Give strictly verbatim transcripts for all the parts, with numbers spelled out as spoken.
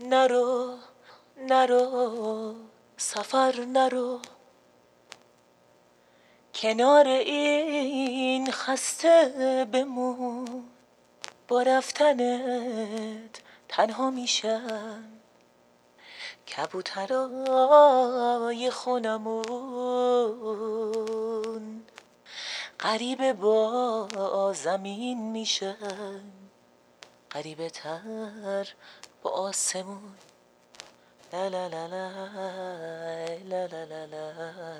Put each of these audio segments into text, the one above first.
نرو نرو سفر نرو، کنار این خسته بمون. با رفتنت تنها میشن کبوترای خونمون، غریبه با زمین میشن، غریبه تر با آسمون. لا لا لا لا لا لا لا لا.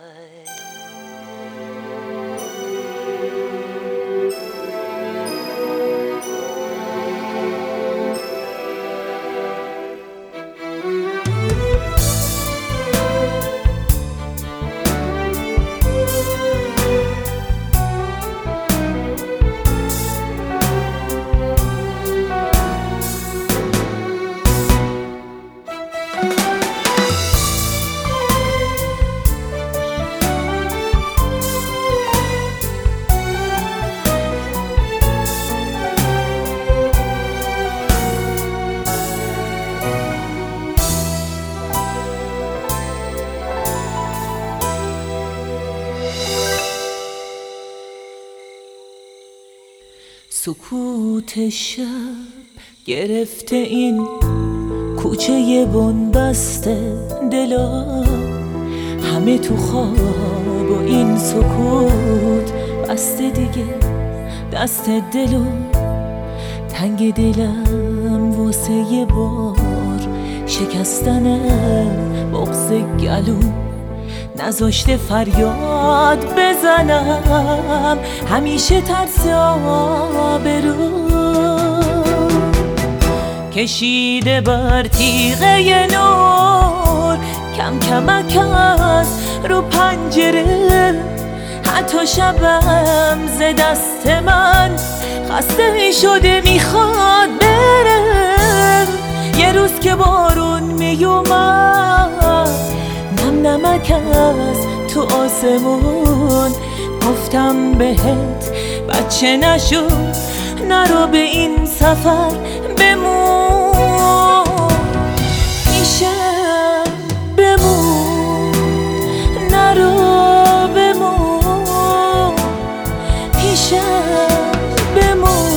سکوت شب گرفته این کوچه بنبسته دلا، همه تو خواب و این سکوت بسته دیگه دست دلو. تنگ دلم واسه یه بار شکستن بغض گلو، نذاشته فریاد بزنم همیشه ترس آبرو. کشیده بر تیغه نور کم کمک از رو پنجره، حتی شبم ز دست من خسته شده میخواد بره. یه روز که بارون میومد نم نمک از تو آسمون، گفتم بهت بچه نشو نرو به این سفر بمون. میشم بمون نرو بمون، پیشم بمون.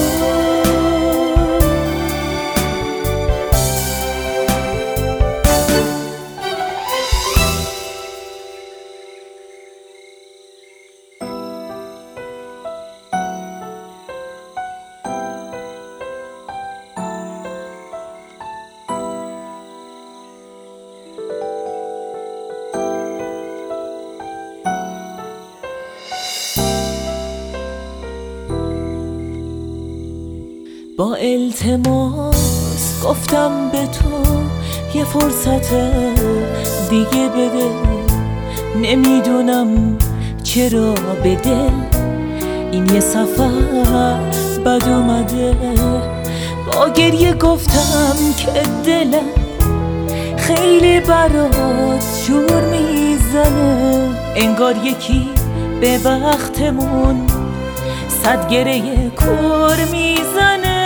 با التماس گفتم به تو یه فرصت دیگه بده، نمیدونم چرا به دل این یه سفر بد اومده. با گریه گفتم که دلم خیلی برات جور میزنه، انگار یکی به وقتمون صد گره کور میزنه.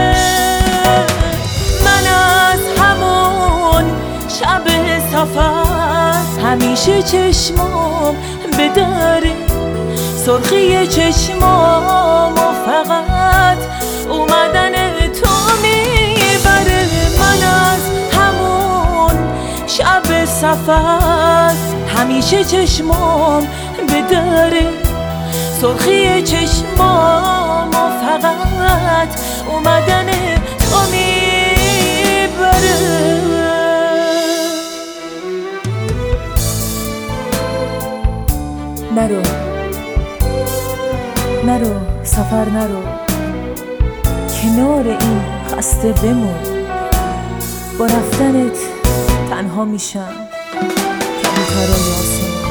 من از همون شب سفر همیشه چشمام به دره، سرخی چشمام و فقط اومدن تو میبره. من از همون شب سفر همیشه چشمام به دره، سرخی چشمام و فقط اومدن تو میبره. نرو نرو سفر نرو، کنار این خسته بمون. با رفتنت تنها میشم کبوترای آسمون.